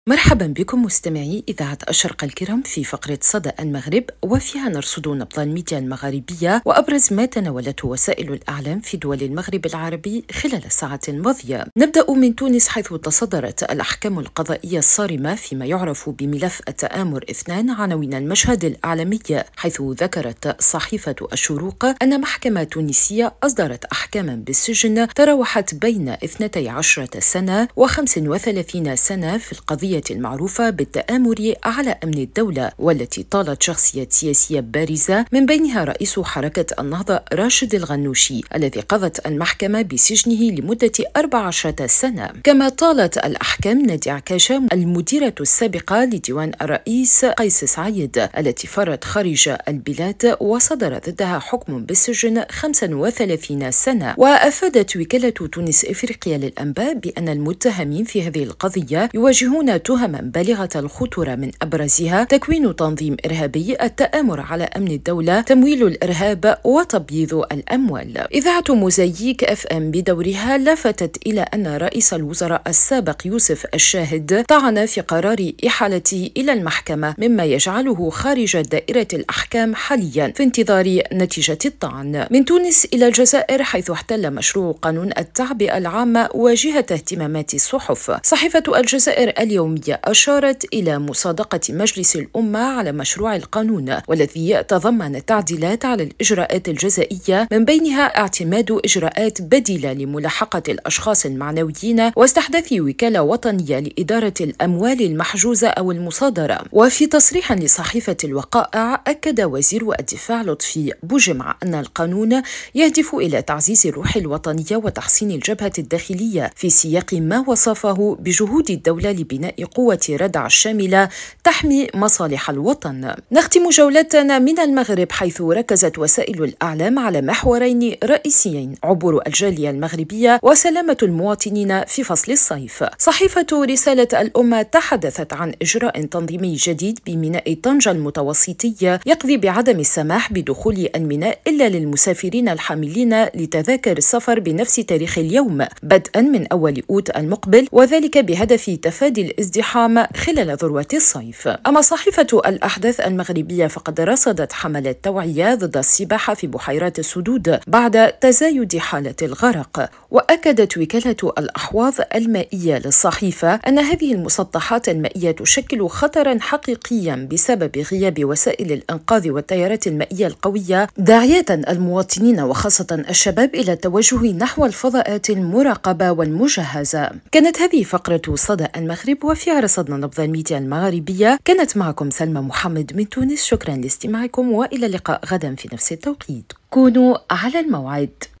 مرحبا بكم مستمعي إذاعة الشرق الكرام في فقرة صدى المغرب، وفيها نرصد نبض الميديا المغاربية وأبرز ما تناولته وسائل الإعلام في دول المغرب العربي خلال الساعات الماضية. نبدأ من تونس، حيث تصدرت الأحكام القضائية الصارمة فيما يعرف بملف التآمر 2 عناوين المشهد الإعلامي، حيث ذكرت صحيفة الشروق أن محكمة تونسية أصدرت أحكاما بالسجن تراوحت بين 12 سنة و35 سنة في القضية المعروفة بالتآمر على أمن الدولة، والتي طالت شخصيات سياسية بارزة من بينها رئيس حركة النهضة راشد الغنوشي، الذي قضت المحكمة بسجنه لمدة 14 سنة. كما طالت الأحكام نادي عكاشة المديرة السابقة لديوان الرئيس قيس سعيد، التي فرت خارج البلاد وصدر ضدها حكم بالسجن 35 سنة. وأفادت وكالة تونس إفريقيا للأنباء بأن المتهمين في هذه القضية يواجهون تهما بالغة الخطورة، من أبرزها تكوين تنظيم إرهابي، التآمر على أمن الدولة، تمويل الإرهاب، وتبييض الأموال. إذاعة موزاييك FM بدورها لفتت إلى أن رئيس الوزراء السابق يوسف الشاهد طعن في قرار إحالته إلى المحكمة، مما يجعله خارج دائرة الأحكام حاليا في انتظار نتيجة الطعن. من تونس إلى الجزائر، حيث احتل مشروع قانون التعبئة العامة واجهة اهتمامات الصحف. صحيفة الجزائر اليومية أشارت إلى مصادقة مجلس الأمة على مشروع القانون، والذي تضمن تعديلات على الإجراءات الجزائية، من بينها اعتماد إجراءات بديلة لملاحقة الأشخاص المعنويين، واستحداث وكالة وطنية لإدارة الأموال المحجوزة أو المصادرة. وفي تصريح لصحيفة الوقائع، أكد وزير الدفاع لطفي بوجمع أن القانون يهدف إلى تعزيز الروح الوطنية وتحسين الجبهة الداخلية، في سياق ما وصفه بجهود الدولة لبناء قوة ردع شاملة تحمي مصالح الوطن. نختم جولتنا من المغرب، حيث ركزت وسائل الإعلام على محورين رئيسيين: عبور الجالية المغربية وسلامة المواطنين في فصل الصيف. صحيفة رسالة الأمة تحدثت عن إجراء تنظيمي جديد بميناء طنجة المتوسطي يقضي بعدم السماح بدخول الميناء إلا للمسافرين الحاملين لتذاكر السفر بنفس تاريخ اليوم بدءا من أول أوت المقبل، وذلك بهدف تفادي الازدحام خلال ذروة الصيف. أما صحيفة الأحداث المغربية فقد رصدت حملات توعية ضد السباحة في بحيرات السدود بعد تزايد حالة الغرق. وأكدت وكالة الأحواض المائية للصحيفة أن هذه المسطحات المائية تشكل خطرا حقيقيا بسبب غياب وسائل الإنقاذ والتيارات المائية القوية، داعية المواطنين وخاصة الشباب إلى التوجه نحو الفضاءات المراقبة والمجهزة. كانت هذه فقرة صدى المغرب، وفيها رصدنا نبض الميديا المغاربية. كانت معكم سلمى محمد من تونس، شكرا لاستماعكم، وإلى اللقاء غدا في نفس التوقيت. كونوا على الموعد.